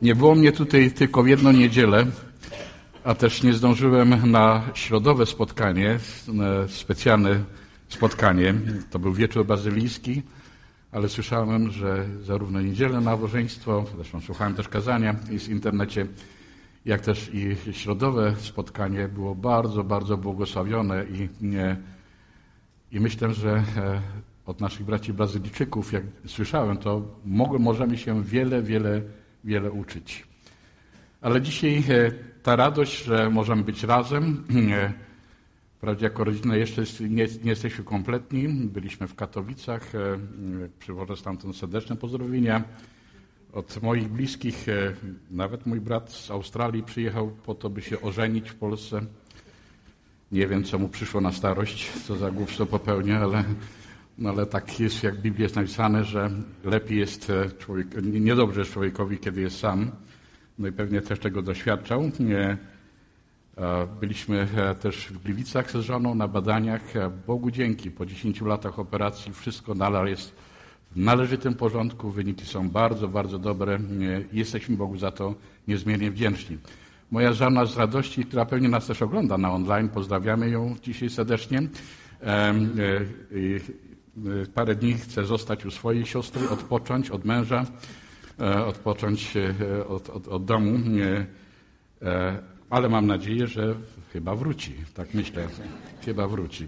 Nie było mnie tutaj tylko w jedną niedzielę, a też nie zdążyłem na środowe spotkanie, specjalne spotkanie. To był wieczór bazylijski, ale słyszałem, że zarówno niedzielne nabożeństwo, zresztą słuchałem też kazania i w internecie, jak też i środowe spotkanie było bardzo, bardzo błogosławione i myślę, że od naszych braci Brazylijczyków, jak słyszałem, to możemy się wiele uczyć. Ale dzisiaj ta radość, że możemy być razem, wprawdzie jako rodzina jeszcze nie jesteśmy kompletni, byliśmy w Katowicach, przywożę stamtąd serdeczne pozdrowienia od moich bliskich, nawet mój brat z Australii przyjechał po to, by się ożenić w Polsce. Nie wiem, co mu przyszło na starość, co za głupstwo popełnia, ale tak jest, jak w Biblii jest napisane, że lepiej jest niedobrze jest człowiekowi, kiedy jest sam. No i pewnie też tego doświadczał. Byliśmy też w Gliwicach z żoną na badaniach. Bogu dzięki, po 10 latach operacji wszystko nadal jest w należytym porządku. Wyniki są bardzo, bardzo dobre. Jesteśmy Bogu za to niezmiernie wdzięczni. Moja żona z radości, która pewnie nas też ogląda na online, pozdrawiamy ją dzisiaj serdecznie. Parę dni chce zostać u swojej siostry, odpocząć od męża, odpocząć od domu, ale mam nadzieję, że chyba wróci. Tak myślę, chyba wróci.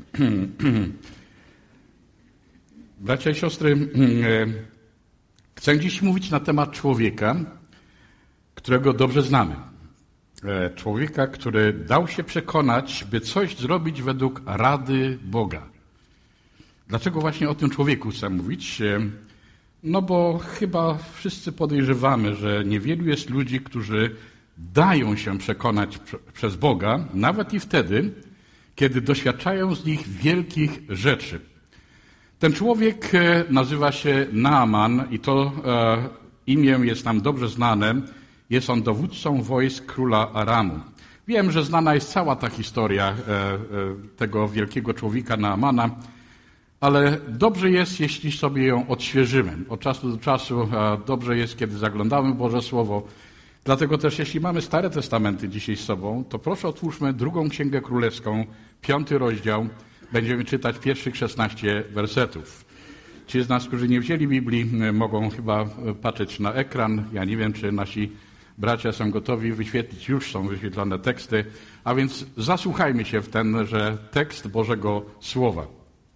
Bracia i siostry, chcę dziś mówić na temat człowieka, którego dobrze znamy. Człowieka, który dał się przekonać, by coś zrobić według rady Boga. Dlaczego właśnie o tym człowieku chcę mówić? No bo chyba wszyscy podejrzewamy, że niewielu jest ludzi, którzy dają się przekonać przez Boga, nawet i wtedy, kiedy doświadczają z nich wielkich rzeczy. Ten człowiek nazywa się Naaman i to imię jest nam dobrze znane. Jest on dowódcą wojsk króla Aramu. Wiem, że znana jest cała ta historia tego wielkiego człowieka Naamana, ale dobrze jest, jeśli sobie ją odświeżymy. Od czasu do czasu dobrze jest, kiedy zaglądamy w Boże Słowo. Dlatego też, jeśli mamy Stare Testamenty dzisiaj z sobą, to proszę otwórzmy 2 Księgę Królewską, 5 rozdział. Będziemy czytać pierwszych 16 wersetów. Ci z nas, którzy nie wzięli Biblii, mogą chyba patrzeć na ekran. Ja nie wiem, czy nasi bracia są gotowi wyświetlić, już są wyświetlone teksty, a więc zasłuchajmy się w tenże tekst Bożego Słowa.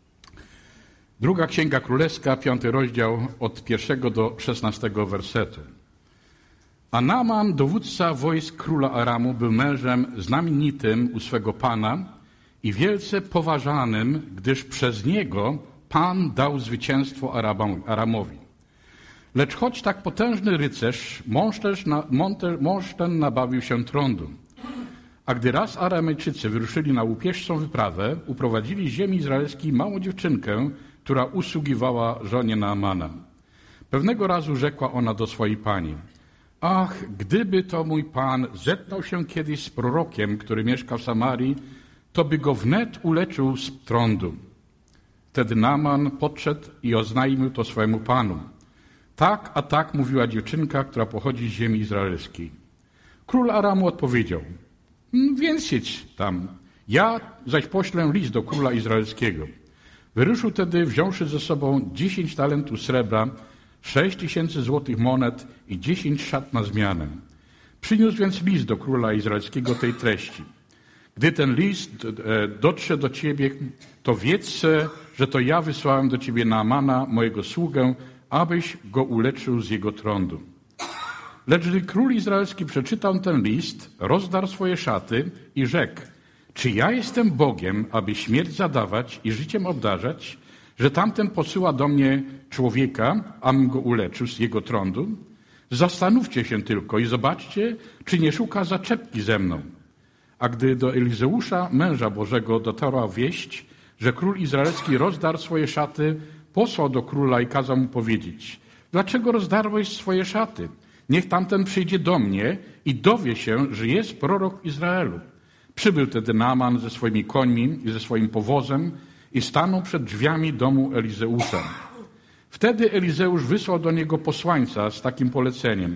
2 Księga Królewska, 5 rozdział, od 1 do 16 wersetu. A Naaman, dowódca wojsk króla Aramu, był mężem znamienitym u swego Pana i wielce poważanym, gdyż przez niego Pan dał zwycięstwo Aramowi. Lecz choć tak potężny rycerz, mąż ten nabawił się trądu. A gdy raz Aramejczycy wyruszyli na łupieżczą wyprawę, uprowadzili z ziemi izraelskiej małą dziewczynkę, która usługiwała żonie Naamana. Pewnego razu rzekła ona do swojej pani: ach, gdyby to mój pan zetknął się kiedyś z prorokiem, który mieszka w Samarii, to by go wnet uleczył z trądu. Wtedy Naaman podszedł i oznajmił to swojemu panu. Tak, a tak mówiła dziewczynka, która pochodzi z ziemi izraelskiej. Król Aramu odpowiedział: więc jedź tam, ja zaś poślę list do króla izraelskiego. Wyruszył tedy, wziąwszy ze sobą 10 talentów srebra, 6000 złotych monet i 10 szat na zmianę. Przyniósł więc list do króla izraelskiego tej treści. Gdy ten list dotrze do ciebie, to wiedz, że to ja wysłałem do ciebie Naamana, mojego sługę, abyś go uleczył z jego trądu. Lecz gdy król izraelski przeczytał ten list, rozdarł swoje szaty i rzekł: czy ja jestem Bogiem, aby śmierć zadawać i życiem obdarzać, że tamten posyła do mnie człowieka, abym go uleczył z jego trądu? Zastanówcie się tylko i zobaczcie, czy nie szuka zaczepki ze mną. A gdy do Elizeusza, męża Bożego, dotarła wieść, że król izraelski rozdarł swoje szaty, posłał do króla i kazał mu powiedzieć: dlaczego rozdarłeś swoje szaty? Niech tamten przyjdzie do mnie i dowie się, że jest prorok w Izraelu. Przybył tedy Naaman ze swoimi końmi i ze swoim powozem i stanął przed drzwiami domu Elizeusza. Wtedy Elizeusz wysłał do niego posłańca z takim poleceniem: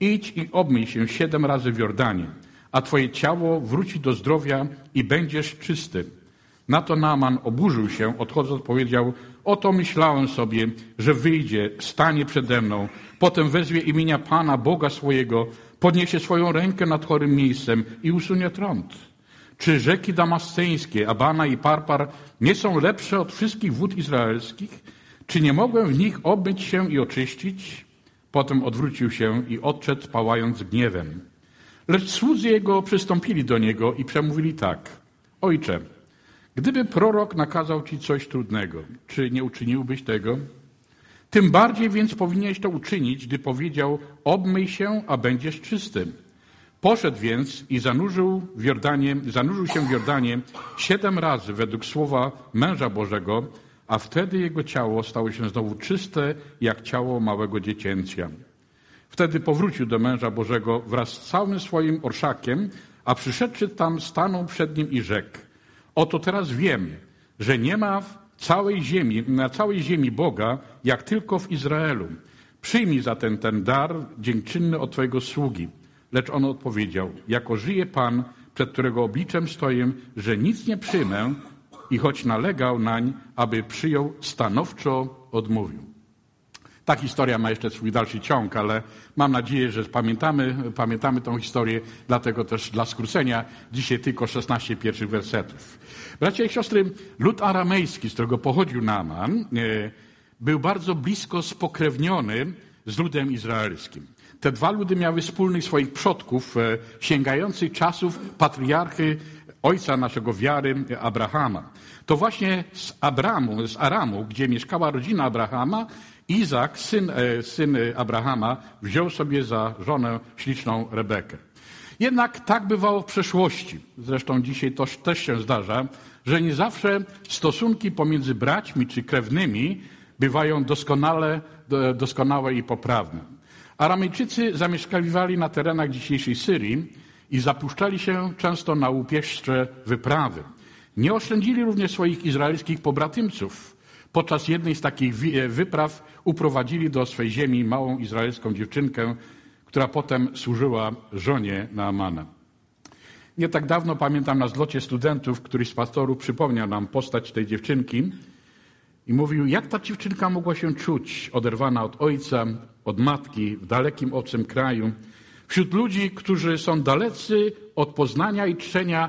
idź i obmyj się 7 razy w Jordanie, a twoje ciało wróci do zdrowia i będziesz czysty. Na to Naaman oburzył się, odchodząc powiedział, oto myślałem sobie, że wyjdzie, stanie przede mną, potem wezwie imienia Pana, Boga swojego, podniesie swoją rękę nad chorym miejscem i usunie trąd. Czy rzeki damasceńskie, Abana i Parpar nie są lepsze od wszystkich wód izraelskich? Czy nie mogłem w nich obmyć się i oczyścić? Potem odwrócił się i odszedł, pałając gniewem. Lecz słudzy jego przystąpili do niego i przemówili tak. Ojcze, gdyby prorok nakazał ci coś trudnego, czy nie uczyniłbyś tego? Tym bardziej więc powinieneś to uczynić, gdy powiedział, obmyj się, a będziesz czystym. Poszedł więc i zanurzył się w Jordanie 7 razy według słowa męża Bożego, a wtedy jego ciało stało się znowu czyste, jak ciało małego dziecięcia. Wtedy powrócił do męża Bożego wraz z całym swoim orszakiem, a przyszedłszy tam stanął przed nim i rzekł, oto teraz wiem, że nie ma na całej ziemi Boga, jak tylko w Izraelu. Przyjmij zatem ten dar dziękczynny od twojego sługi. Lecz on odpowiedział, jako żyje Pan, przed którego obliczem stoję, że nic nie przyjmę i choć nalegał nań, aby przyjął, stanowczo odmówił. Ta historia ma jeszcze swój dalszy ciąg, ale mam nadzieję, że pamiętamy tą historię, dlatego też dla skrócenia dzisiaj tylko 16 pierwszych wersetów. Bracia i siostry, lud aramejski, z którego pochodził Naaman, był bardzo blisko spokrewniony z ludem izraelskim. Te 2 ludy miały wspólnych swoich przodków, sięgających czasów patriarchy, ojca naszego wiary, Abrahama. To właśnie z Aramu, gdzie mieszkała rodzina Abrahama, Izak, syn Abrahama, wziął sobie za żonę śliczną Rebekę. Jednak tak bywało w przeszłości. Zresztą dzisiaj to też się zdarza, że nie zawsze stosunki pomiędzy braćmi czy krewnymi bywają doskonałe i poprawne. Aramejczycy zamieszkiwali na terenach dzisiejszej Syrii i zapuszczali się często na łupieszcze wyprawy. Nie oszczędzili również swoich izraelskich pobratymców. Podczas jednej z takich wypraw uprowadzili do swej ziemi małą izraelską dziewczynkę, która potem służyła żonie Naamana. Nie tak dawno pamiętam na zlocie studentów, któryś z pastorów przypomniał nam postać tej dziewczynki i mówił, jak ta dziewczynka mogła się czuć oderwana od ojca, od matki, w dalekim obcym kraju, wśród ludzi, którzy są dalecy od poznania i czczenia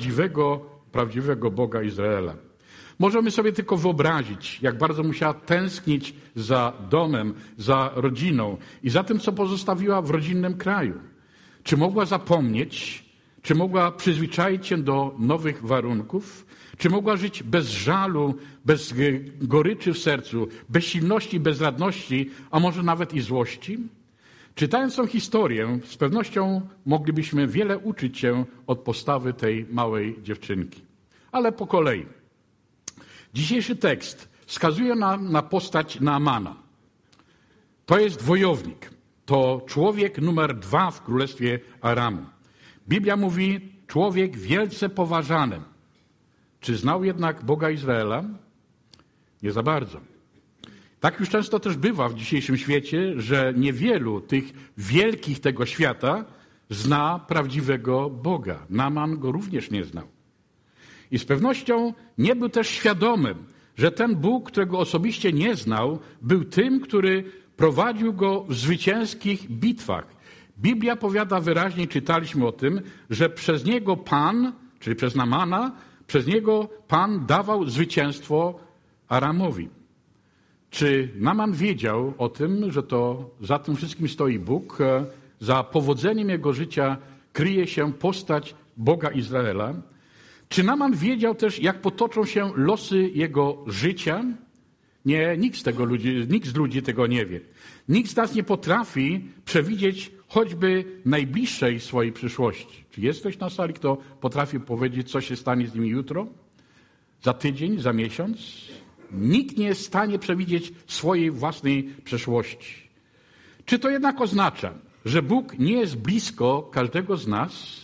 prawdziwego Boga Izraela. Możemy sobie tylko wyobrazić, jak bardzo musiała tęsknić za domem, za rodziną i za tym, co pozostawiła w rodzinnym kraju. Czy mogła zapomnieć, czy mogła przyzwyczaić się do nowych warunków, czy mogła żyć bez żalu, bez goryczy w sercu, bez silności, bezradności, a może nawet i złości? Czytając tą historię, z pewnością moglibyśmy wiele uczyć się od postawy tej małej dziewczynki. Ale po kolei. Dzisiejszy tekst wskazuje nam na postać Naamana. To jest wojownik. To człowiek numer 2 w królestwie Aramu. Biblia mówi, człowiek wielce poważany. Czy znał jednak Boga Izraela? Nie za bardzo. Tak już często też bywa w dzisiejszym świecie, że niewielu tych wielkich tego świata zna prawdziwego Boga. Naaman go również nie znał. I z pewnością nie był też świadomym, że ten Bóg, którego osobiście nie znał, był tym, który prowadził go w zwycięskich bitwach. Biblia powiada wyraźnie, czytaliśmy o tym, że przez niego Pan, czyli przez Naamana, przez niego Pan dawał zwycięstwo Aramowi. Czy Naaman wiedział o tym, że to za tym wszystkim stoi Bóg? Za powodzeniem jego życia kryje się postać Boga Izraela? Czy Naaman wiedział też, jak potoczą się losy jego życia? Nie, nikt z ludzi tego nie wie. Nikt z nas nie potrafi przewidzieć choćby najbliższej swojej przyszłości. Czy jest ktoś na sali, kto potrafi powiedzieć, co się stanie z nimi jutro? Za tydzień, za miesiąc? Nikt nie jest w stanie przewidzieć swojej własnej przeszłości. Czy to jednak oznacza, że Bóg nie jest blisko każdego z nas?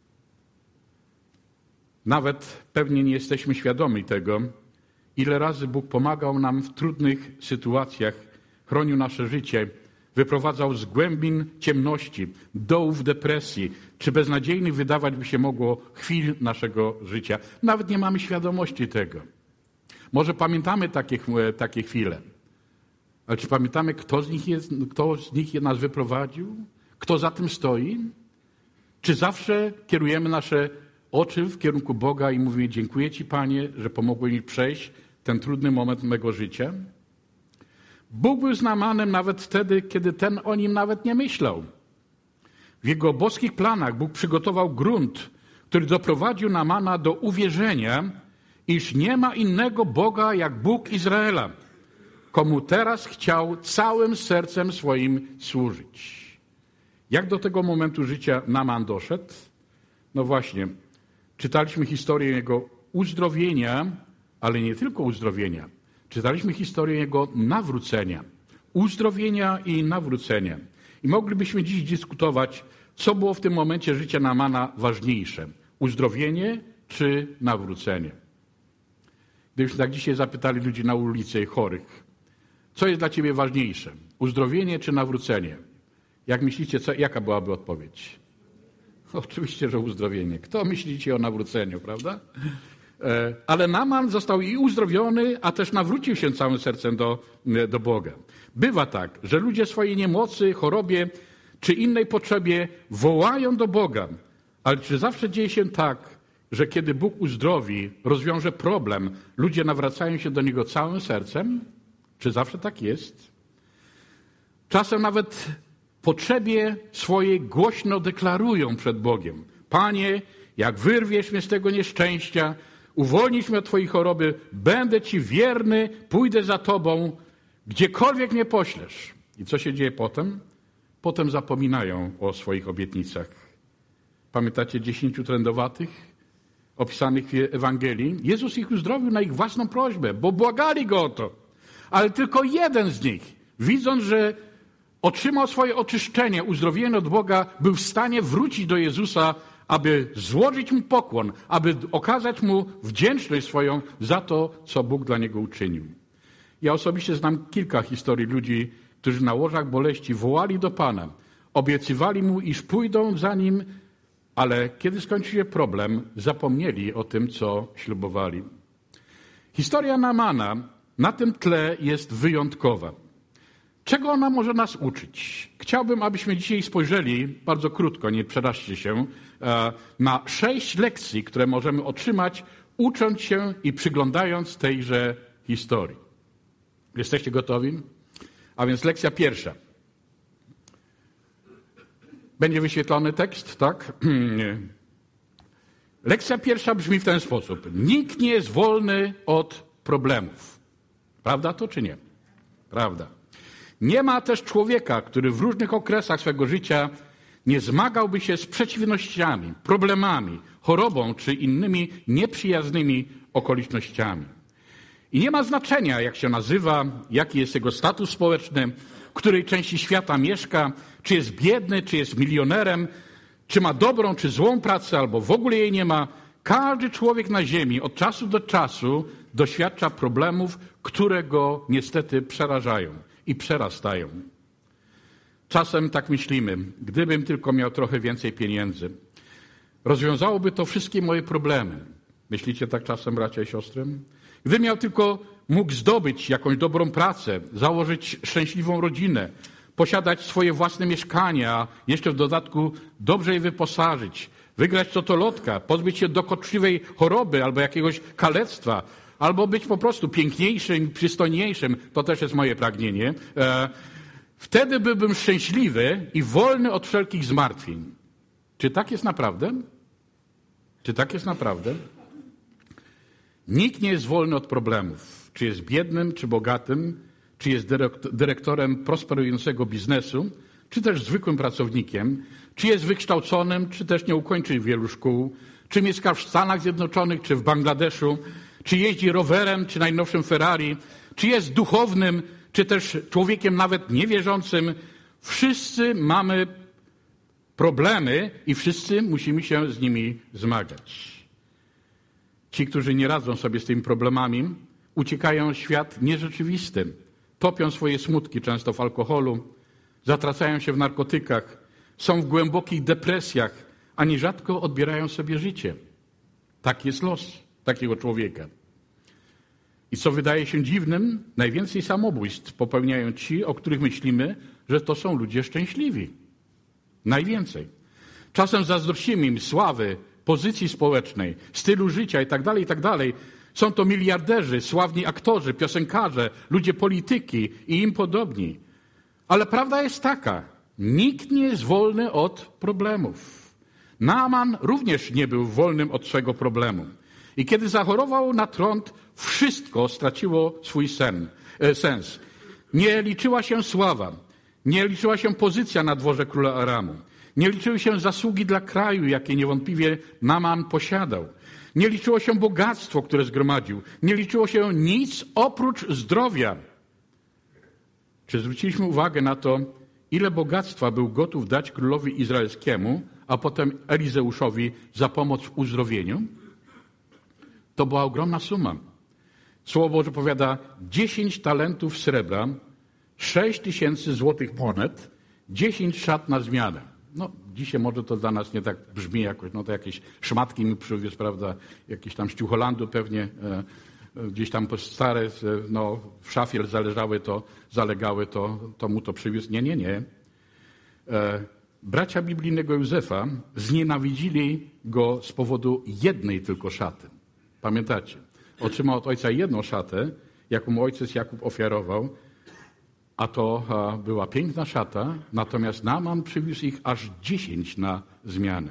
Nawet pewnie nie jesteśmy świadomi tego, ile razy Bóg pomagał nam w trudnych sytuacjach, chronił nasze życie, wyprowadzał z głębin ciemności, dołów depresji, czy beznadziejnych wydawać by się mogło chwil naszego życia. Nawet nie mamy świadomości tego. Może pamiętamy takie chwile, ale czy pamiętamy, kto z nich nas wyprowadził? Kto za tym stoi? Czy zawsze kierujemy nasze oczy w kierunku Boga i mówimy: dziękuję Ci, Panie, że pomogłeś mi przejść ten trudny moment mego życia? Bóg był z Naamanem nawet wtedy, kiedy ten o nim nawet nie myślał. W jego boskich planach Bóg przygotował grunt, który doprowadził Naamana do uwierzenia, iż nie ma innego Boga jak Bóg Izraela, komu teraz chciał całym sercem swoim służyć. Jak do tego momentu życia Naaman doszedł? No właśnie, czytaliśmy historię jego uzdrowienia, ale nie tylko uzdrowienia. Czytaliśmy historię jego nawrócenia. Uzdrowienia i nawrócenia. I moglibyśmy dziś dyskutować, co było w tym momencie życia Naamana ważniejsze. Uzdrowienie czy nawrócenie? Gdybyśmy tak dzisiaj zapytali ludzi na ulicy chorych, co jest dla ciebie ważniejsze? Uzdrowienie czy nawrócenie? Jak myślicie, jaka byłaby odpowiedź? Oczywiście, że uzdrowienie. Kto myślicie o nawróceniu, prawda? Ale Naaman został i uzdrowiony, a też nawrócił się całym sercem do Boga. Bywa tak, że ludzie swojej niemocy, chorobie czy innej potrzebie wołają do Boga. Ale czy zawsze dzieje się tak, że kiedy Bóg uzdrowi, rozwiąże problem, ludzie nawracają się do Niego całym sercem? Czy zawsze tak jest? Czasem nawet potrzebie swojej głośno deklarują przed Bogiem: Panie, jak wyrwiesz mnie z tego nieszczęścia, uwolnisz mnie od Twojej choroby, będę Ci wierny, pójdę za Tobą, gdziekolwiek mnie poślesz. I co się dzieje potem? Potem zapominają o swoich obietnicach. Pamiętacie 10 trędowatych opisanych w Ewangelii? Jezus ich uzdrowił na ich własną prośbę, bo błagali Go o to. Ale tylko jeden z nich, widząc, że otrzymał swoje oczyszczenie, uzdrowienie od Boga, był w stanie wrócić do Jezusa, aby złożyć Mu pokłon, aby okazać Mu wdzięczność swoją za to, co Bóg dla niego uczynił. Ja osobiście znam kilka historii ludzi, którzy na łożach boleści wołali do Pana, obiecywali Mu, iż pójdą za Nim, ale kiedy skończył się problem, zapomnieli o tym, co ślubowali. Historia Naamana na tym tle jest wyjątkowa. Czego ona może nas uczyć? Chciałbym, abyśmy dzisiaj spojrzeli, bardzo krótko, nie przeraźcie się, na 6 lekcji, które możemy otrzymać, ucząc się i przyglądając tejże historii. Jesteście gotowi? A więc lekcja pierwsza. Będzie wyświetlony tekst, tak? Lekcja pierwsza brzmi w ten sposób. Nikt nie jest wolny od problemów. Prawda to czy nie? Prawda. Nie ma też człowieka, który w różnych okresach swego życia nie zmagałby się z przeciwnościami, problemami, chorobą czy innymi nieprzyjaznymi okolicznościami. I nie ma znaczenia, jak się nazywa, jaki jest jego status społeczny, w której części świata mieszka, czy jest biedny, czy jest milionerem, czy ma dobrą, czy złą pracę, albo w ogóle jej nie ma. Każdy człowiek na ziemi od czasu do czasu doświadcza problemów, które go niestety przerażają i przerastają. Czasem tak myślimy, gdybym tylko miał trochę więcej pieniędzy, rozwiązałoby to wszystkie moje problemy. Myślicie tak czasem, bracia i siostry? Gdybym miał tylko mógł zdobyć jakąś dobrą pracę, założyć szczęśliwą rodzinę, posiadać swoje własne mieszkanie, a jeszcze w dodatku dobrze je wyposażyć, wygrać totolotka, pozbyć się dokuczliwej choroby albo jakiegoś kalectwa, albo być po prostu piękniejszym, przystojniejszym, to też jest moje pragnienie, wtedy byłbym szczęśliwy i wolny od wszelkich zmartwień. Czy tak jest naprawdę? Czy tak jest naprawdę? Nikt nie jest wolny od problemów. Czy jest biednym, czy bogatym, czy jest dyrektorem prosperującego biznesu, czy też zwykłym pracownikiem, czy jest wykształconym, czy też nie ukończy wielu szkół, czy mieszka w Stanach Zjednoczonych, czy w Bangladeszu, czy jeździ rowerem, czy najnowszym Ferrari, czy jest duchownym, czy też człowiekiem nawet niewierzącym. Wszyscy mamy problemy i wszyscy musimy się z nimi zmagać. Ci, którzy nie radzą sobie z tymi problemami, uciekają w świat nierzeczywisty. Topią swoje smutki często w alkoholu, zatracają się w narkotykach, są w głębokich depresjach, a nierzadko odbierają sobie życie. Taki jest los takiego człowieka. I co wydaje się dziwnym, najwięcej samobójstw popełniają ci, o których myślimy, że to są ludzie szczęśliwi. Najwięcej. Czasem zazdrościmy im sławy, pozycji społecznej, stylu życia itd., itd. Są to miliarderzy, sławni aktorzy, piosenkarze, ludzie polityki i im podobni. Ale prawda jest taka, nikt nie jest wolny od problemów. Naaman również nie był wolnym od swego problemu. I kiedy zachorował na trąd, wszystko straciło swój sens. Nie liczyła się sława, nie liczyła się pozycja na dworze króla Aramu. Nie liczyły się zasługi dla kraju, jakie niewątpliwie Naaman posiadał. Nie liczyło się bogactwo, które zgromadził. Nie liczyło się nic oprócz zdrowia. Czy zwróciliśmy uwagę na to, ile bogactwa był gotów dać królowi izraelskiemu, a potem Elizeuszowi za pomoc w uzdrowieniu? To była ogromna suma. Słowo Boże powiada 10 talentów srebra, 6,000 złotych monet, 10 szat na zmianę. No, dzisiaj może to dla nas nie tak brzmi jakoś, no to jakieś szmatki mi przywiózł, prawda, jakieś tam z Ciucholandu pewnie, gdzieś tam stare, no w szafie zalegały, to mu to przywiózł. Nie. Bracia biblijnego Józefa znienawidzili go z powodu jednej tylko szaty. Pamiętacie? Otrzymał od ojca jedną szatę, jaką mu ojciec Jakub ofiarował, a to była piękna szata, natomiast Naaman przywiózł ich aż 10 na zmianę.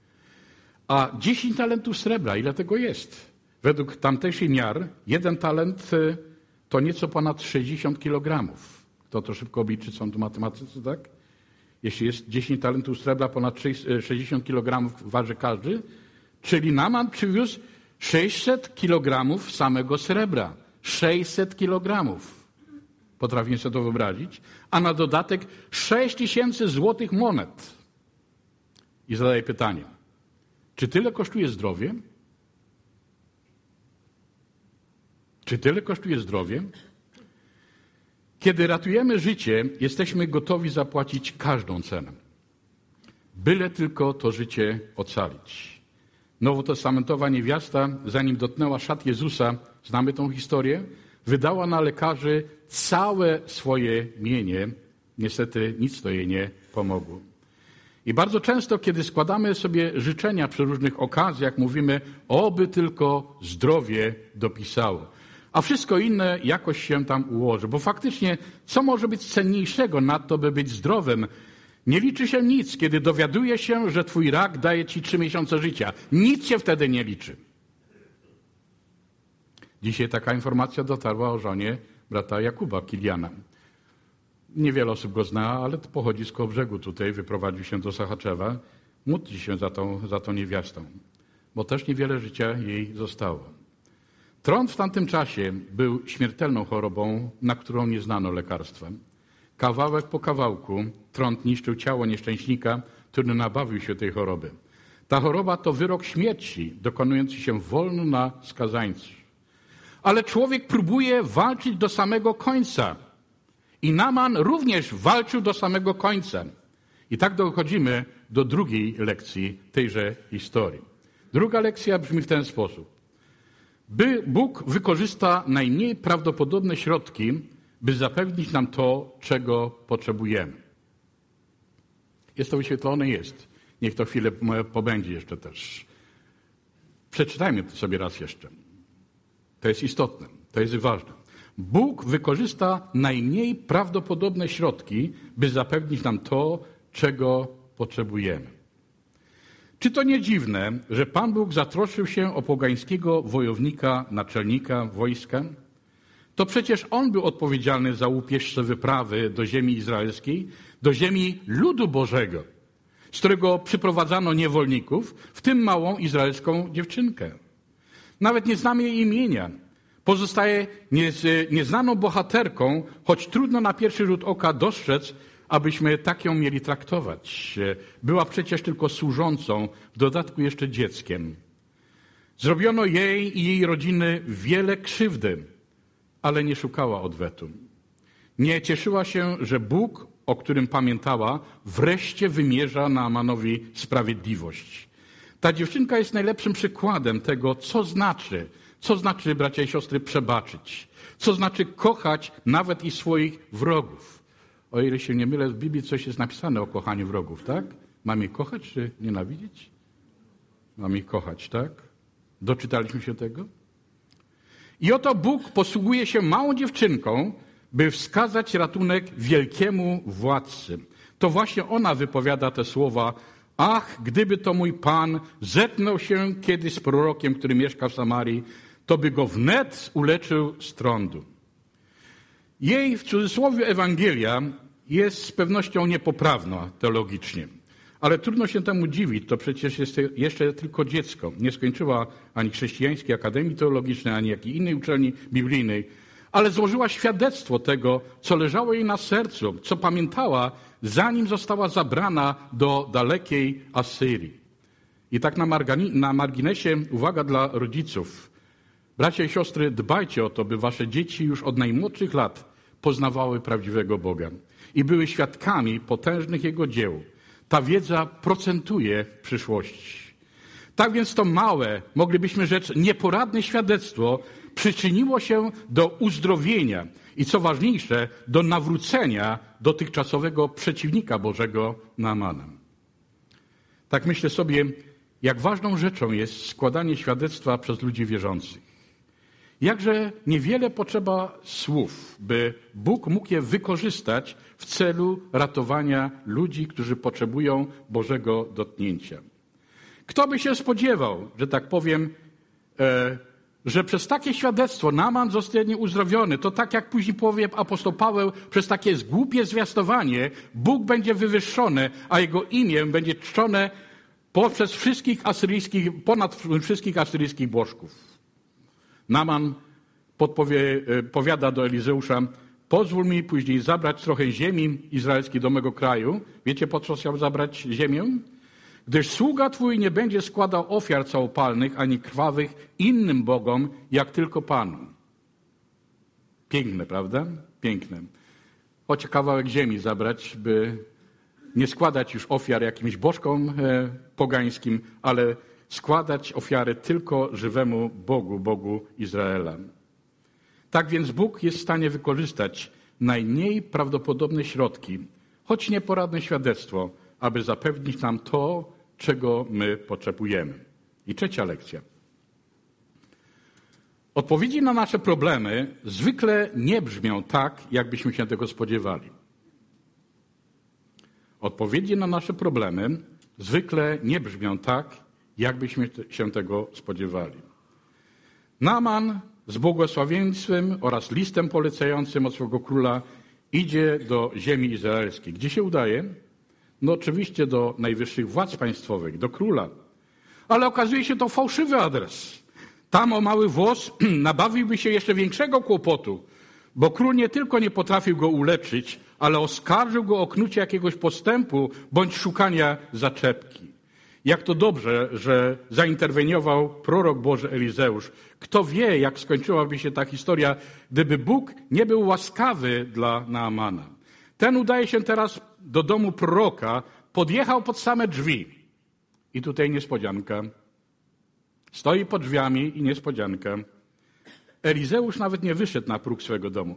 A 10 talentów srebra, ile tego jest? Według tamtejszych miar 1 talent to nieco ponad 60 kilogramów. Kto to szybko obliczy, są tu matematycy, tak? Jeśli jest 10 talentów srebra, ponad 60 kilogramów waży każdy, czyli Naaman przywiózł 600 kilogramów samego srebra. 600 kilogramów. Potrafię sobie to wyobrazić. A na dodatek 6,000 złotych monet. I zadaję pytanie. Czy tyle kosztuje zdrowie? Czy tyle kosztuje zdrowie? Kiedy ratujemy życie, jesteśmy gotowi zapłacić każdą cenę. Byle tylko to życie ocalić. Nowotestamentowa niewiasta, zanim dotknęła szat Jezusa, znamy tą historię, wydała na lekarzy całe swoje mienie. Niestety nic to jej nie pomogło. I bardzo często, kiedy składamy sobie życzenia przy różnych okazjach, mówimy, oby tylko zdrowie dopisało. A wszystko inne jakoś się tam ułoży. Bo faktycznie, co może być cenniejszego na to, by być zdrowym? Nie liczy się nic, kiedy dowiaduje się, że twój rak daje ci 3 miesiące życia. Nic się wtedy nie liczy. Dzisiaj taka informacja dotarła o żonie brata Jakuba, Kiliana. Niewiele osób go zna, ale to pochodzi z Kołobrzegu tutaj, wyprowadził się do Sochaczewa. Módl się za tą niewiastą, bo też niewiele życia jej zostało. Trąd w tamtym czasie był śmiertelną chorobą, na którą nie znano lekarstwa. Kawałek po kawałku trąd niszczył ciało nieszczęśnika, który nabawił się tej choroby. Ta choroba to wyrok śmierci, dokonujący się wolno na skazańcu. Ale człowiek próbuje walczyć do samego końca. I Naaman również walczył do samego końca. I tak dochodzimy do drugiej lekcji tejże historii. Druga lekcja brzmi w ten sposób. Bóg wykorzysta najmniej prawdopodobne środki, by zapewnić nam to, czego potrzebujemy. Jest to wyświetlone? Jest. Niech to chwilę pobędzie jeszcze też. Przeczytajmy to sobie raz jeszcze. To jest istotne, to jest ważne. Bóg wykorzysta najmniej prawdopodobne środki, by zapewnić nam to, czego potrzebujemy. Czy to nie dziwne, że Pan Bóg zatroszczył się o pogańskiego wojownika, naczelnika wojska? To przecież on był odpowiedzialny za łupieszcze wyprawy do ziemi izraelskiej, do ziemi ludu Bożego, z którego przyprowadzano niewolników, w tym małą izraelską dziewczynkę. Nawet nie znamy jej imienia. Pozostaje nieznaną bohaterką, choć trudno na pierwszy rzut oka dostrzec, abyśmy tak ją mieli traktować. Była przecież tylko służącą, w dodatku jeszcze dzieckiem. Zrobiono jej i jej rodziny wiele krzywdy, ale nie szukała odwetu. Nie cieszyła się, że Bóg o którym pamiętała, wreszcie wymierza Naamanowi sprawiedliwość. Ta dziewczynka jest najlepszym przykładem tego, co znaczy, bracia i siostry, przebaczyć. Co znaczy kochać nawet i swoich wrogów. O ile się nie mylę, w Biblii coś jest napisane o kochaniu wrogów, tak? Mamy ich kochać czy nienawidzić? Mamy ich kochać, tak? Doczytaliśmy się tego? I oto Bóg posługuje się małą dziewczynką, by wskazać ratunek wielkiemu władcy. To właśnie ona wypowiada te słowa: ach, gdyby to mój Pan zetknął się kiedyś z prorokiem, który mieszka w Samarii, to by go wnet uleczył z trądu. Jej, w cudzysłowie, Ewangelia jest z pewnością niepoprawna teologicznie. Ale trudno się temu dziwić, to przecież jest jeszcze tylko dziecko. Nie skończyła ani chrześcijańskiej akademii teologicznej, ani jakiej innej uczelni biblijnej, ale złożyła świadectwo tego, co leżało jej na sercu, co pamiętała, zanim została zabrana do dalekiej Asyrii. I tak na marginesie uwaga dla rodziców. Bracia i siostry, dbajcie o to, by wasze dzieci już od najmłodszych lat poznawały prawdziwego Boga i były świadkami potężnych Jego dzieł. Ta wiedza procentuje w przyszłości. Tak więc to małe, moglibyśmy rzec nieporadne świadectwo przyczyniło się do uzdrowienia i co ważniejsze, do nawrócenia dotychczasowego przeciwnika Bożego Naamana. Tak myślę sobie, jak ważną rzeczą jest składanie świadectwa przez ludzi wierzących. Jakże niewiele potrzeba słów, by Bóg mógł je wykorzystać w celu ratowania ludzi, którzy potrzebują Bożego dotknięcia. Kto by się spodziewał, że tak powiem, że przez takie świadectwo Naaman zostanie uzdrowiony. To tak jak później powie apostoł Paweł, przez takie głupie zwiastowanie Bóg będzie wywyższony, a Jego imię będzie czczone ponad wszystkich asyryjskich bożków. Naaman powiada do Elizeusza: pozwól mi później zabrać trochę ziemi izraelskiej do mego kraju. Wiecie, po co chciał zabrać ziemię? Gdyż sługa Twój nie będzie składał ofiar całopalnych ani krwawych innym bogom, jak tylko Panu. Piękne, prawda? Piękne. Choć kawałek ziemi zabrać, by nie składać już ofiar jakimś bożkom pogańskim, ale składać ofiary tylko żywemu Bogu, Bogu Izraela. Tak więc Bóg jest w stanie wykorzystać najmniej prawdopodobne środki, choć nieporadne świadectwo, aby zapewnić nam to, czego my potrzebujemy. I trzecia lekcja. Odpowiedzi na nasze problemy zwykle nie brzmią tak, jakbyśmy się tego spodziewali. Odpowiedzi na nasze problemy zwykle nie brzmią tak, jakbyśmy się tego spodziewali. Naaman z błogosławieństwem oraz listem polecającym od swego króla idzie do ziemi izraelskiej. Gdzie się udaje? No oczywiście do najwyższych władz państwowych, do króla. Ale okazuje się to fałszywy adres. Tam o mały włos nabawiłby się jeszcze większego kłopotu, bo król nie tylko nie potrafił go uleczyć, ale oskarżył go o knucie jakiegoś postępu bądź szukania zaczepki. Jak to dobrze, że zainterweniował prorok Boży Elizeusz. Kto wie, jak skończyłaby się ta historia, gdyby Bóg nie był łaskawy dla Naamana. Ten udaje się teraz do domu proroka, podjechał pod same drzwi. I tutaj niespodzianka. Stoi pod drzwiami i niespodzianka. Elizeusz nawet nie wyszedł na próg swego domu.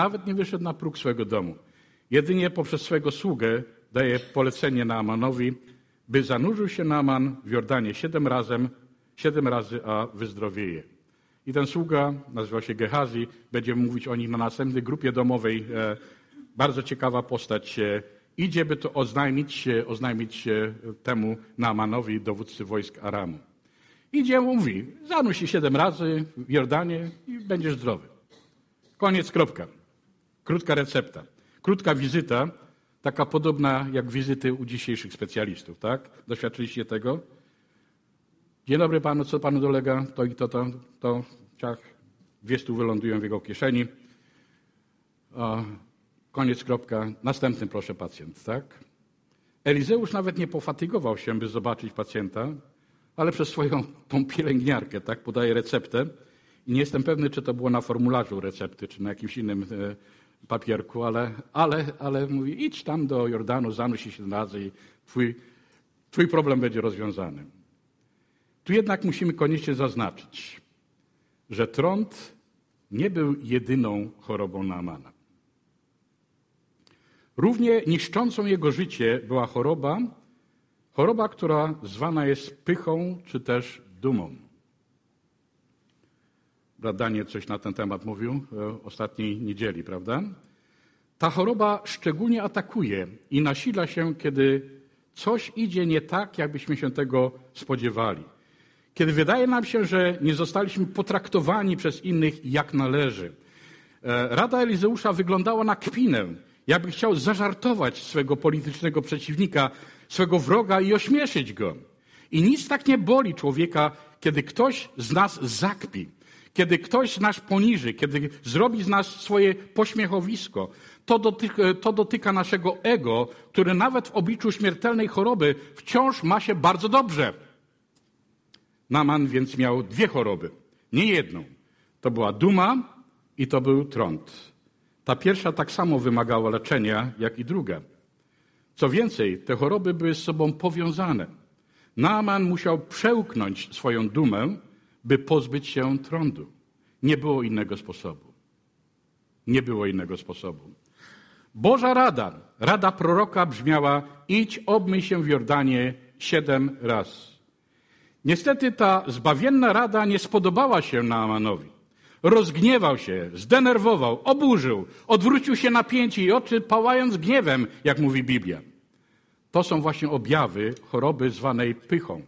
Jedynie poprzez swego sługę daje polecenie Naamanowi, by zanurzył się Naaman w Jordanie 7 razy, a wyzdrowieje. I ten sługa, nazywa się Gehazi, będziemy mówić o nim na następnej grupie domowej. Bardzo ciekawa postać. Idzie, by to oznajmić temu Naamanowi, dowódcy wojsk Aramu. Idzie, mówi, zanurz się 7 razy w Jordanie i będziesz zdrowy. Koniec, kropka. Krótka recepta. Krótka wizyta, taka podobna jak wizyty u dzisiejszych specjalistów, tak? Doświadczyliście tego? Dzień dobry panu, co panu dolega? To i to. Ciach, 200 wylądują w jego kieszeni. Koniec, kropka. Następny, proszę, pacjent, tak? Elizeusz nawet nie pofatygował się, by zobaczyć pacjenta, ale przez swoją tą pielęgniarkę, tak, podaje receptę. I nie jestem pewny, czy to było na formularzu recepty, czy na jakimś innym papierku, ale mówi, idź tam do Jordanu, zanurz się 7 razy i twój problem będzie rozwiązany. Tu jednak musimy koniecznie zaznaczyć, że trąd nie był jedyną chorobą Naamana. Równie niszczącą jego życie była choroba, która zwana jest pychą czy też dumą. Brat Daniel coś na ten temat mówił ostatniej niedzieli, prawda? Ta choroba szczególnie atakuje i nasila się, kiedy coś idzie nie tak, jakbyśmy się tego spodziewali. Kiedy wydaje nam się, że nie zostaliśmy potraktowani przez innych jak należy. Rada Elizeusza wyglądała na kpinę, jakby chciał zażartować swego politycznego przeciwnika, swego wroga i ośmieszyć go. I nic tak nie boli człowieka, kiedy ktoś z nas zakpi, kiedy ktoś z nas poniży, kiedy zrobi z nas swoje pośmiechowisko. To dotyka naszego ego, które nawet w obliczu śmiertelnej choroby wciąż ma się bardzo dobrze. Naaman więc miał 2 choroby, nie jedną. To była duma i to był trąd. Ta pierwsza tak samo wymagała leczenia, jak i druga. Co więcej, te choroby były z sobą powiązane. Naaman musiał przełknąć swoją dumę, by pozbyć się trądu. Nie było innego sposobu. Nie było innego sposobu. Boża rada proroka brzmiała: idź, obmyj się w Jordanie 7 razy. Niestety ta zbawienna rada nie spodobała się Naamanowi. Rozgniewał się, zdenerwował, oburzył, odwrócił się na pięcie i oczy pałając gniewem, jak mówi Biblia. To są właśnie objawy choroby zwanej pychą.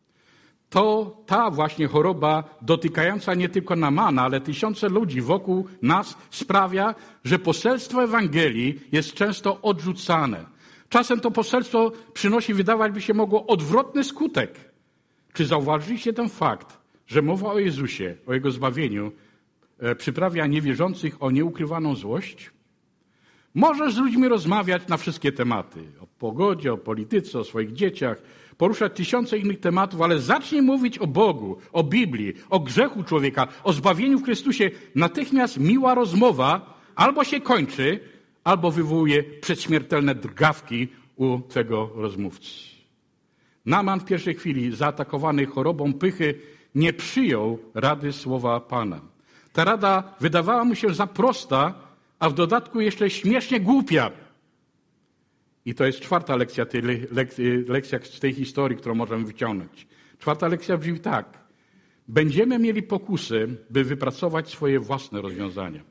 To ta właśnie choroba dotykająca nie tylko Naamana, ale tysiące ludzi wokół nas sprawia, że poselstwo Ewangelii jest często odrzucane. Czasem to poselstwo przynosi, wydawać by się mogło, odwrotny skutek. Czy zauważyliście ten fakt, że mowa o Jezusie, o Jego zbawieniu przyprawia niewierzących o nieukrywaną złość? Możesz z ludźmi rozmawiać na wszystkie tematy. O pogodzie, o polityce, o swoich dzieciach, poruszać tysiące innych tematów, ale zacznij mówić o Bogu, o Biblii, o grzechu człowieka, o zbawieniu w Chrystusie. Natychmiast miła rozmowa albo się kończy, albo wywołuje przedśmiertelne drgawki u twego rozmówcy. Naaman w pierwszej chwili, zaatakowany chorobą pychy, nie przyjął rady słowa Pana. Ta rada wydawała mu się za prosta, a w dodatku jeszcze śmiesznie głupia. I to jest 4. lekcja lekcja z tej historii, którą możemy wyciągnąć. 4. lekcja brzmi tak. Będziemy mieli pokusy, by wypracować swoje własne rozwiązania.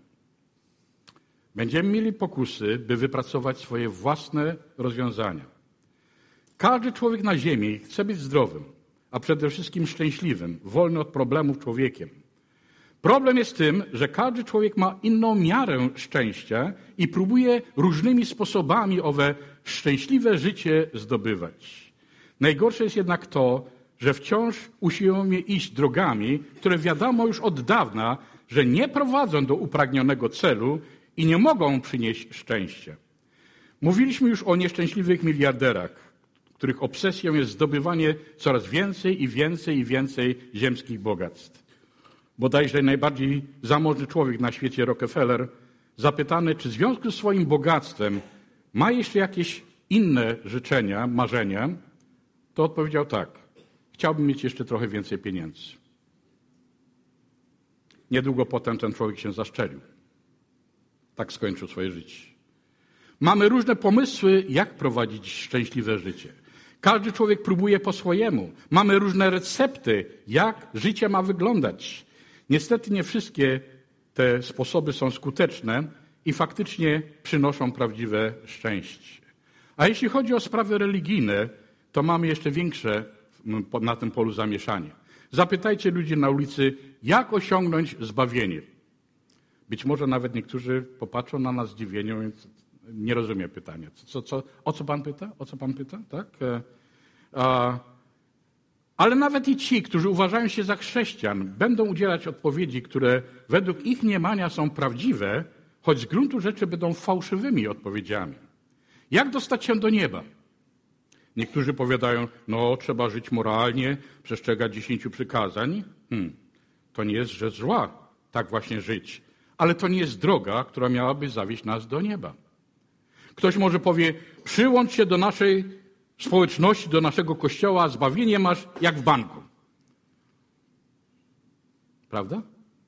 Będziemy mieli pokusy, by wypracować swoje własne rozwiązania. Każdy człowiek na ziemi chce być zdrowym, a przede wszystkim szczęśliwym, wolny od problemów człowiekiem. Problem jest w tym, że każdy człowiek ma inną miarę szczęścia i próbuje różnymi sposobami owe szczęśliwe życie zdobywać. Najgorsze jest jednak to, że wciąż usiłujemy iść drogami, które wiadomo już od dawna, że nie prowadzą do upragnionego celu i nie mogą przynieść szczęścia. Mówiliśmy już o nieszczęśliwych miliarderach, których obsesją jest zdobywanie coraz więcej i więcej ziemskich bogactw. Bodajże najbardziej zamożny człowiek na świecie, Rockefeller, zapytany, czy w związku z swoim bogactwem ma jeszcze jakieś inne życzenia, marzenia, to odpowiedział tak. Chciałbym mieć jeszcze trochę więcej pieniędzy. Niedługo potem ten człowiek się zaszczelił. Tak skończył swoje życie. Mamy różne pomysły, jak prowadzić szczęśliwe życie. Każdy człowiek próbuje po swojemu. Mamy różne recepty, jak życie ma wyglądać. Niestety nie wszystkie te sposoby są skuteczne i faktycznie przynoszą prawdziwe szczęście. A jeśli chodzi o sprawy religijne, to mamy jeszcze większe na tym polu zamieszanie. Zapytajcie ludzi na ulicy, jak osiągnąć zbawienie. Być może nawet niektórzy popatrzą na nas z zdziwieniem, więc nie rozumiem pytania. O co pan pyta? O co pan pyta? Tak? Ale nawet i ci, którzy uważają się za chrześcijan, będą udzielać odpowiedzi, które według ich mniemania są prawdziwe, choć z gruntu rzeczy będą fałszywymi odpowiedziami. Jak dostać się do nieba? Niektórzy powiadają, trzeba żyć moralnie, przestrzegać 10 przykazań. To nie jest rzecz zła, tak właśnie żyć. ale to nie jest droga, która miałaby zawieźć nas do nieba. Ktoś może powie, przyłącz się do naszej społeczności, do naszego kościoła, a zbawienie masz jak w banku. Prawda?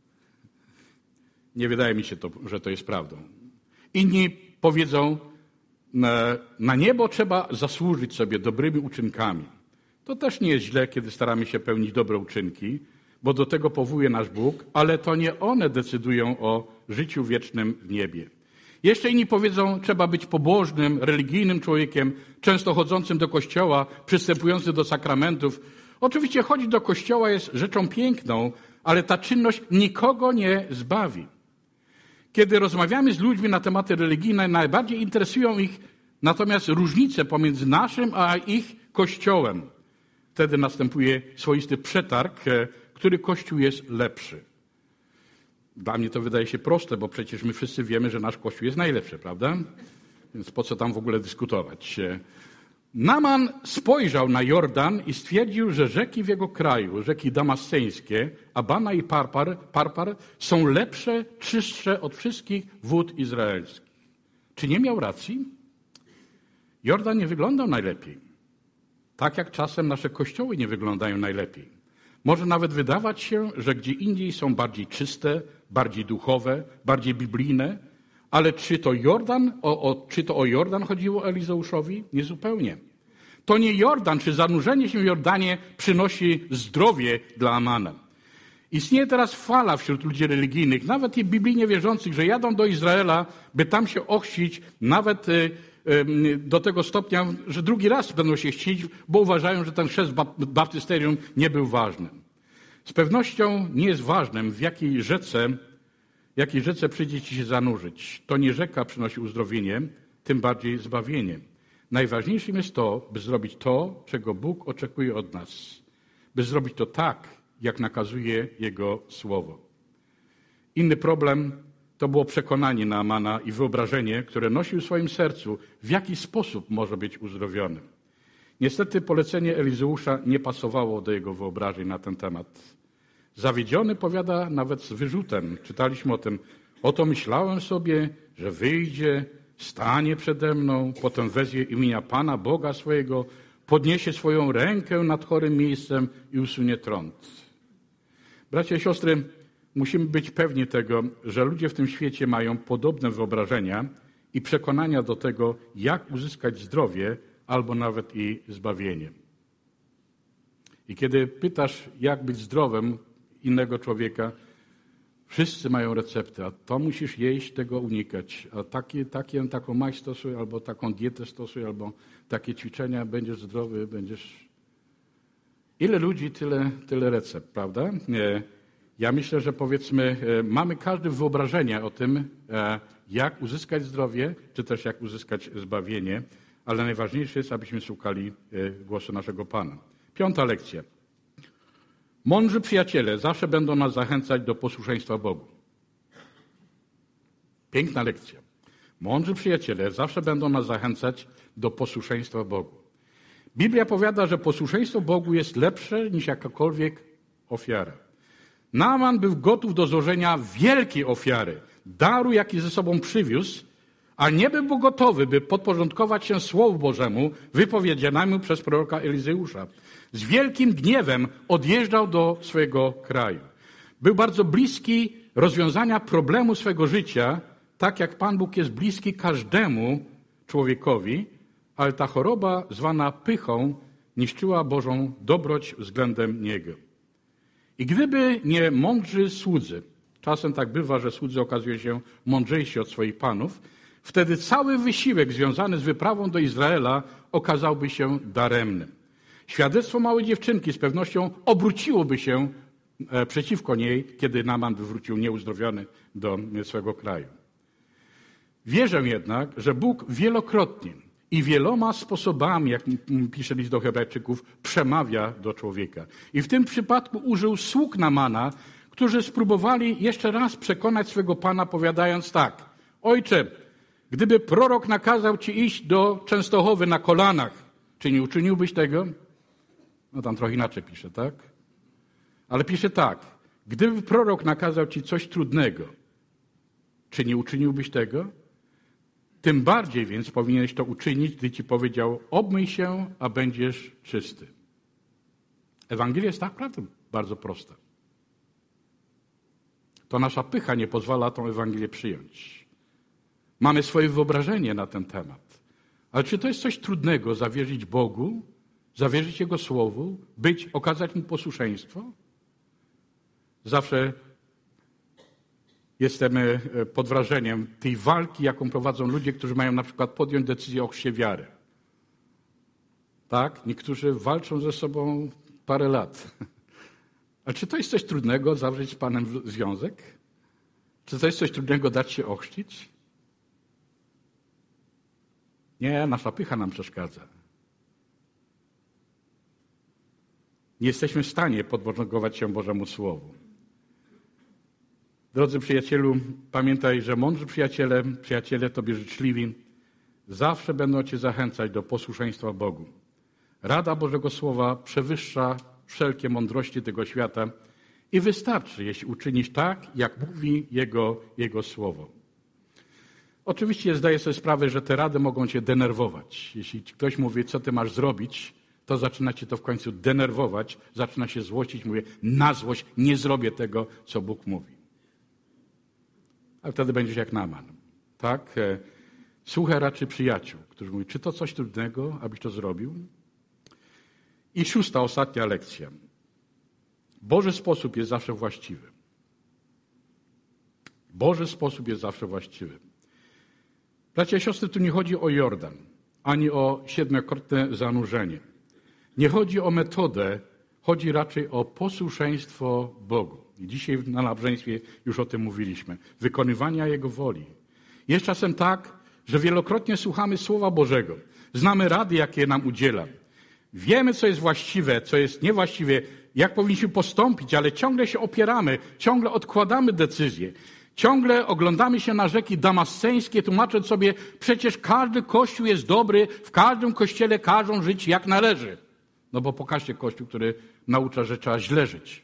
Nie wydaje mi się, że to jest prawdą. Inni powiedzą, na niebo trzeba zasłużyć sobie dobrymi uczynkami. To też nie jest źle, kiedy staramy się pełnić dobre uczynki, bo do tego powołuje nasz Bóg, ale to nie one decydują o życiu wiecznym w niebie. Jeszcze inni powiedzą, trzeba być pobożnym, religijnym człowiekiem, często chodzącym do kościoła, przystępującym do sakramentów. Oczywiście chodzić do kościoła jest rzeczą piękną, ale ta czynność nikogo nie zbawi. Kiedy rozmawiamy z ludźmi na tematy religijne, najbardziej interesują ich natomiast różnice pomiędzy naszym a ich kościołem. Wtedy następuje swoisty przetarg, który kościół jest lepszy. Dla mnie to wydaje się proste, bo przecież my wszyscy wiemy, że nasz kościół jest najlepszy, prawda? Więc po co tam w ogóle dyskutować? Naaman spojrzał na Jordan i stwierdził, że rzeki w jego kraju, rzeki damasceńskie, Abana i Parpar są lepsze, czystsze od wszystkich wód izraelskich. Czy nie miał racji? Jordan nie wyglądał najlepiej. Tak jak czasem nasze kościoły nie wyglądają najlepiej. Może nawet wydawać się, że gdzie indziej są bardziej czyste, bardziej duchowe, bardziej biblijne, ale czy to o Jordan chodziło Elizeuszowi? Nie zupełnie. To nie Jordan, czy zanurzenie się w Jordanie przynosi zdrowie dla Amana. Istnieje teraz fala wśród ludzi religijnych, nawet i biblijnie wierzących, że jadą do Izraela, by tam się ochrzcić, nawet do tego stopnia, że drugi raz będą się chrzcić, bo uważają, że ten chrzest baptysterium nie był ważny. Z pewnością nie jest ważnym, w jakiej rzece przyjdzie ci się zanurzyć. To nie rzeka przynosi uzdrowienie, tym bardziej zbawienie. Najważniejszym jest to, by zrobić to, czego Bóg oczekuje od nas. By zrobić to tak, jak nakazuje Jego Słowo. Inny problem to było przekonanie Naamana i wyobrażenie, które nosił w swoim sercu, w jaki sposób może być uzdrowiony. Niestety polecenie Elizeusza nie pasowało do jego wyobrażeń na ten temat. Zawiedziony powiada nawet z wyrzutem. Czytaliśmy o tym. Oto myślałem sobie, że wyjdzie, stanie przede mną, potem wezwie imienia Pana Boga swojego, podniesie swoją rękę nad chorym miejscem i usunie trąd. Bracia i siostry, musimy być pewni tego, że ludzie w tym świecie mają podobne wyobrażenia i przekonania do tego, jak uzyskać zdrowie albo nawet i zbawienie. I kiedy pytasz, jak być zdrowym innego człowieka, wszyscy mają receptę, a to musisz jeść, tego unikać, a taką maść stosuj, albo taką dietę stosuj, albo takie ćwiczenia, będziesz zdrowy, będziesz... Ile ludzi, tyle recept, prawda? Ja myślę, że powiedzmy, mamy każde wyobrażenie o tym, jak uzyskać zdrowie, czy też jak uzyskać zbawienie, ale najważniejsze jest, abyśmy słuchali głosu naszego Pana. 5. lekcja. Mądrzy przyjaciele zawsze będą nas zachęcać do posłuszeństwa Bogu. Piękna lekcja. Mądrzy przyjaciele zawsze będą nas zachęcać do posłuszeństwa Bogu. Biblia powiada, że posłuszeństwo Bogu jest lepsze niż jakakolwiek ofiara. Naaman był gotów do złożenia wielkiej ofiary, daru, jaki ze sobą przywiózł, a nie był gotowy, by podporządkować się Słowu Bożemu wypowiedzianemu przez proroka Elizeusza. Z wielkim gniewem odjeżdżał do swojego kraju. Był bardzo bliski rozwiązania problemu swego życia, tak jak Pan Bóg jest bliski każdemu człowiekowi, ale ta choroba zwana pychą niszczyła Bożą dobroć względem niego. I gdyby nie mądrzy słudzy, czasem tak bywa, że słudzy okazują się mądrzejsi od swoich panów, wtedy cały wysiłek związany z wyprawą do Izraela okazałby się daremnym. Świadectwo małej dziewczynki z pewnością obróciłoby się przeciwko niej, kiedy Naaman wrócił nieuzdrowiony do swego kraju. Wierzę jednak, że Bóg wielokrotnie i wieloma sposobami, jak pisze list do Hebrajczyków, przemawia do człowieka. I w tym przypadku użył sług Naamana, którzy spróbowali jeszcze raz przekonać swego Pana, powiadając tak: Ojcze, gdyby prorok nakazał ci iść do Częstochowy na kolanach, czy nie uczyniłbyś tego? No tam trochę inaczej pisze, tak? Ale pisze tak: gdyby prorok nakazał ci coś trudnego, Czy nie uczyniłbyś tego? Tym bardziej więc powinieneś to uczynić, gdy ci powiedział, obmyj się, a będziesz czysty. Ewangelia jest naprawdę bardzo prosta. To nasza pycha nie pozwala tą Ewangelię przyjąć. Mamy swoje wyobrażenie na ten temat. Ale czy to jest coś trudnego, zawierzyć Bogu, zawierzyć Jego Słowu, okazać Mu posłuszeństwo? Zawsze jestem pod wrażeniem tej walki, jaką prowadzą ludzie, którzy mają na przykład podjąć decyzję o chrzcie wiary. Tak? Niektórzy walczą ze sobą parę lat. A czy to jest coś trudnego, zawrzeć z Panem związek? Czy to jest coś trudnego, dać się ochrzcić? Nie, nasza pycha nam przeszkadza. Nie jesteśmy w stanie podporządkować się Bożemu Słowu. Drodzy przyjacielu, pamiętaj, że mądrzy przyjaciele Tobie życzliwi, zawsze będą Cię zachęcać do posłuszeństwa Bogu. Rada Bożego Słowa przewyższa wszelkie mądrości tego świata i wystarczy, jeśli uczynisz tak, jak mówi Jego Słowo. Oczywiście zdaję sobie sprawę, że te rady mogą Cię denerwować. Jeśli ktoś mówi, co Ty masz zrobić, to zaczyna Cię to w końcu denerwować, zaczyna się złościć, mówię, na złość nie zrobię tego, co Bóg mówi. A wtedy będziesz jak Naaman. Tak? Słuchaj raczej przyjaciół, którzy mówią, czy to coś trudnego, abyś to zrobił? I 6., ostatnia lekcja. Boży sposób jest zawsze właściwy. Boży sposób jest zawsze właściwy. Bracia i siostry, tu nie chodzi o Jordan, ani o 7-krotne zanurzenie. Nie chodzi o metodę, chodzi raczej o posłuszeństwo Bogu. I dzisiaj na nabożeństwie już o tym mówiliśmy. Wykonywania Jego woli. Jest czasem tak, że wielokrotnie słuchamy Słowa Bożego. Znamy rady, jakie nam udziela. Wiemy, co jest właściwe, co jest niewłaściwe, jak powinniśmy postąpić, ale ciągle się opieramy, ciągle odkładamy decyzje. Ciągle oglądamy się na rzeki damasceńskie, tłumacząc sobie, przecież każdy kościół jest dobry, w każdym kościele każą żyć jak należy. No bo pokażcie kościół, który naucza, że trzeba źle żyć.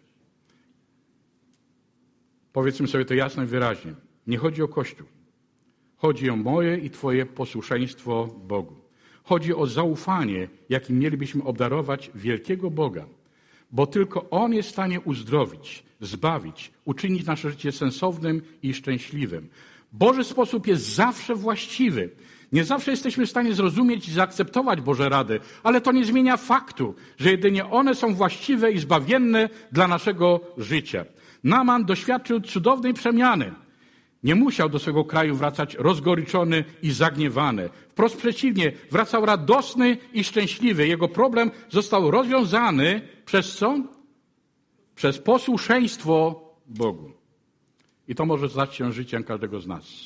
Powiedzmy sobie to jasno i wyraźnie. Nie chodzi o kościół. Chodzi o moje i Twoje posłuszeństwo Bogu. Chodzi o zaufanie, jakim mielibyśmy obdarować wielkiego Boga. Bo tylko On jest w stanie uzdrowić, zbawić, uczynić nasze życie sensownym i szczęśliwym. Boży sposób jest zawsze właściwy. Nie zawsze jesteśmy w stanie zrozumieć i zaakceptować Boże rady, ale to nie zmienia faktu, że jedynie one są właściwe i zbawienne dla naszego życia. Naaman doświadczył cudownej przemiany. Nie musiał do swego kraju wracać rozgoryczony i zagniewany. Wprost przeciwnie, wracał radosny i szczęśliwy. Jego problem został rozwiązany przez co? Przez posłuszeństwo Bogu. I to może stać się życiem każdego z nas.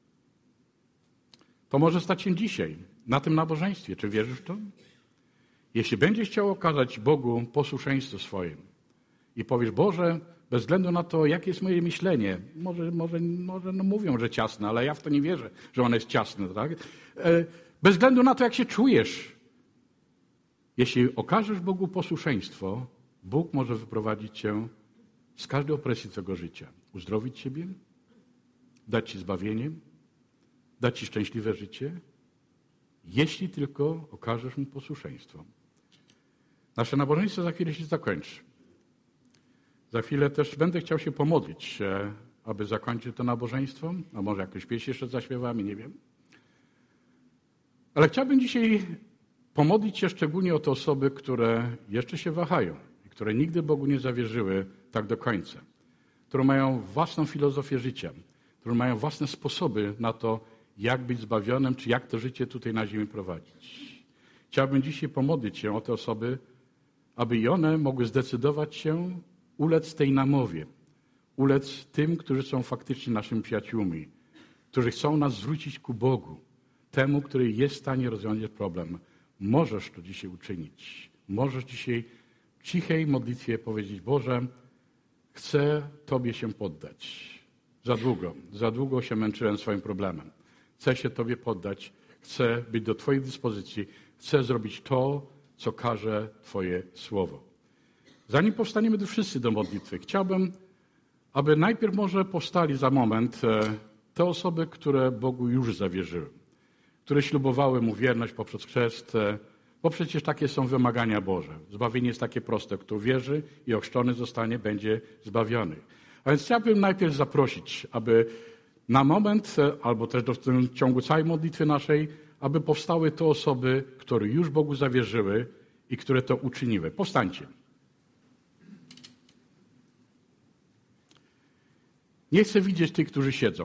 To może stać się dzisiaj, na tym nabożeństwie. Czy wierzysz w to? Jeśli będziesz chciał okazać Bogu posłuszeństwo swoje i powiesz, Boże, bez względu na to, jakie jest moje myślenie, może no mówią, że ciasne, ale ja w to nie wierzę, że ono jest ciasne, tak? Bez względu na to, jak się czujesz, jeśli okażesz Bogu posłuszeństwo, Bóg może wyprowadzić cię z każdej opresji twojego życia. Uzdrowić ciebie, dać ci zbawienie, dać ci szczęśliwe życie, jeśli tylko okażesz mu posłuszeństwo. Nasze nabożeństwo za chwilę się zakończy. Za chwilę też będę chciał się pomodlić, aby zakończyć to nabożeństwo, a może jakąś pieśń jeszcze zaśpiewamy, nie wiem. Ale chciałbym dzisiaj pomodlić się szczególnie o te osoby, które jeszcze się wahają i które nigdy Bogu nie zawierzyły tak do końca, które mają własną filozofię życia, które mają własne sposoby na to, jak być zbawionym, czy jak to życie tutaj na ziemi prowadzić. Chciałbym dzisiaj pomodlić się o te osoby, aby i one mogły zdecydować się ulec tej namowie, ulec tym, którzy są faktycznie naszymi przyjaciółmi, którzy chcą nas zwrócić ku Bogu, temu, który jest w stanie rozwiązać problem. Możesz to dzisiaj uczynić. Możesz dzisiaj w cichej modlitwie powiedzieć, Boże, chcę Tobie się poddać. Za długo się męczyłem swoim problemem. Chcę się Tobie poddać, chcę być do Twojej dyspozycji, chcę zrobić to, co każe Twoje słowo. Zanim powstaniemy tu wszyscy do modlitwy, chciałbym, aby najpierw może powstali za moment te osoby, które Bogu już zawierzyły, które ślubowały Mu wierność poprzez chrzest, bo przecież takie są wymagania Boże. Zbawienie jest takie proste. Kto wierzy i ochrzczony zostanie, będzie zbawiony. A więc chciałbym najpierw zaprosić, aby na moment, albo też w ciągu całej modlitwy naszej, aby powstały te osoby, które już Bogu zawierzyły i które to uczyniły. Powstańcie. Nie chcę widzieć tych, którzy siedzą.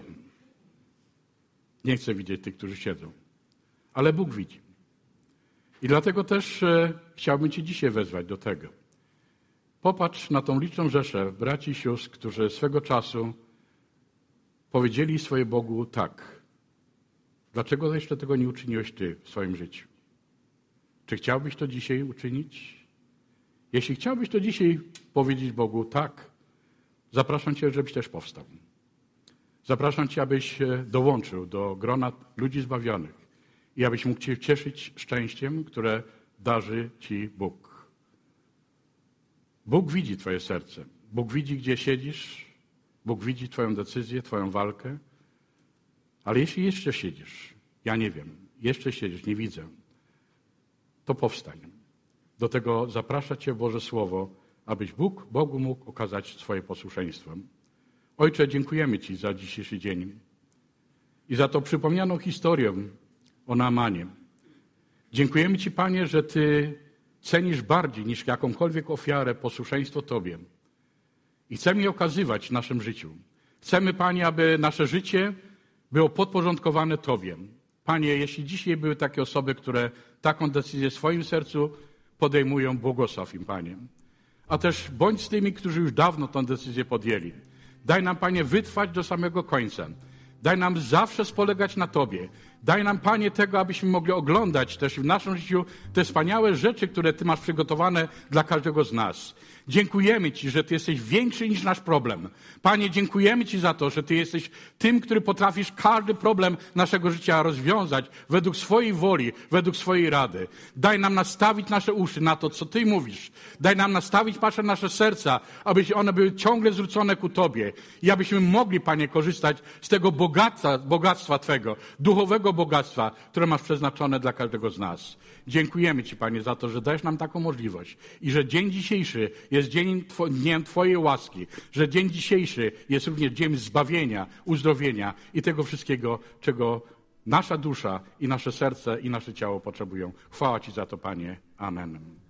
Nie chcę widzieć tych, którzy siedzą. Ale Bóg widzi. I dlatego też chciałbym Cię dzisiaj wezwać do tego. Popatrz na tą liczną rzeszę braci i sióstr, którzy swego czasu powiedzieli swoje Bogu tak. Dlaczego jeszcze tego nie uczyniłeś Ty w swoim życiu? Czy chciałbyś to dzisiaj uczynić? Jeśli chciałbyś to dzisiaj powiedzieć Bogu tak, zapraszam Cię, żebyś też powstał. Zapraszam Cię, abyś dołączył do grona ludzi zbawionych i abyś mógł Cię cieszyć szczęściem, które darzy Ci Bóg. Bóg widzi Twoje serce. Bóg widzi, gdzie siedzisz. Bóg widzi Twoją decyzję, Twoją walkę. Ale jeśli jeszcze siedzisz, ja nie wiem, jeszcze siedzisz, nie widzę, to powstań. Do tego zaprasza Cię Boże Słowo, abyś Bogu mógł okazać swoje posłuszeństwo. Ojcze, dziękujemy Ci za dzisiejszy dzień i za tą przypomnianą historię o Naamanie. Dziękujemy Ci, Panie, że Ty cenisz bardziej niż jakąkolwiek ofiarę posłuszeństwo Tobie. I chcemy je okazywać w naszym życiu. Chcemy, Panie, aby nasze życie było podporządkowane Tobie. Panie, jeśli dzisiaj były takie osoby, które taką decyzję w swoim sercu podejmują, błogosław im, Panie. A też bądź z tymi, którzy już dawno tę decyzję podjęli. Daj nam, Panie, wytrwać do samego końca. Daj nam zawsze spolegać na Tobie. Daj nam, Panie, tego, abyśmy mogli oglądać też w naszym życiu te wspaniałe rzeczy, które Ty masz przygotowane dla każdego z nas. Dziękujemy Ci, że Ty jesteś większy niż nasz problem. Panie, dziękujemy Ci za to, że Ty jesteś tym, który potrafisz każdy problem naszego życia rozwiązać według swojej woli, według swojej rady. Daj nam nastawić nasze uszy na to, co Ty mówisz. Daj nam nastawić, Patrz, nasze serca, aby one były ciągle zwrócone ku Tobie i abyśmy mogli, Panie, korzystać z tego bogactwa Twego, duchowego bogactwa, które masz przeznaczone dla każdego z nas. Dziękujemy Ci, Panie, za to, że dajesz nam taką możliwość i że dzień dzisiejszy jest dniem Twojej łaski, że dzień dzisiejszy jest również dniem zbawienia, uzdrowienia i tego wszystkiego, czego nasza dusza i nasze serce i nasze ciało potrzebują. Chwała Ci za to, Panie. Amen.